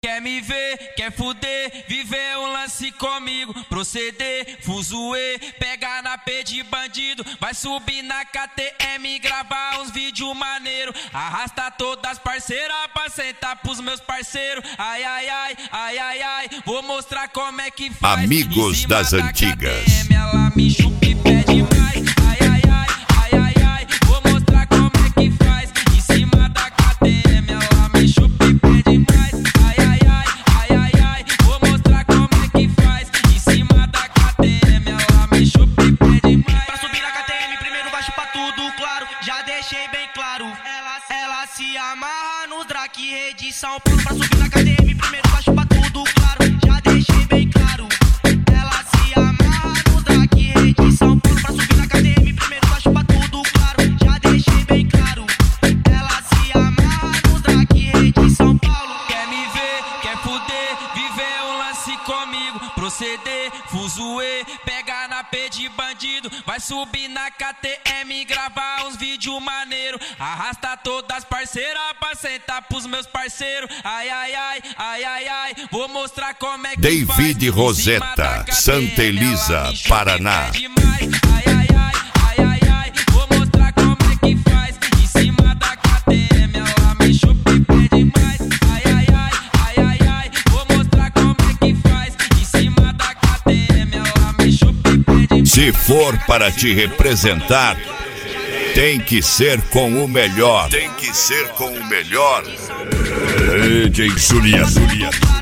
Quer me ver, quer fuder, viver um lance comigo, proceder, fuzuê, pegar na P de bandido, vai subir na KTM, gravar uns vídeos maneiro, arrasta todas as parceiras pra sentar pros meus parceiros, ai, ai, ai, ai, ai, ai, vou mostrar como é que faz. Amigos das antigas. KTM, ela me chupa e pede mais, ai, ai, ai, ai, ai, ai, vou mostrar como é que faz, em cima da KTM, ela me chupa e pede mais. Já deixei bem claro, ela se amarra no Drake Rei de São Paulo. Pra subir na KTM primeiro vai chupar tudo claro. Já deixei bem claro, ela se amarra no Drake Rei de São Paulo. Pra subir na KTM primeiro vai chupar tudo claro. Já deixei bem claro, ela se amarra no Drake Rei de São Paulo. Quer me ver, quer fuder, viver um lance comigo, proceder, fuzuê, pegar na P de bandido, vai subir na KTM, gravar uns vídeos maneiro, arrasta todas as parceiras pra sentar pros meus parceiros, ai, ai, ai, ai, ai, ai, vou mostrar como é que David faz. Rosetta, Santa Elisa, Paraná. Ai, ai, ai, ai, ai, ai, vou mostrar como é que faz, em cima da KTM, ela me chupa e pede mais, ai, ai, ai, ai, ai, ai, vou mostrar como é que faz, em cima da KTM, ela me chupa e pede mais. Se for para te representar, tem que ser com o melhor. Tem que ser com o melhor. DJ Zulia.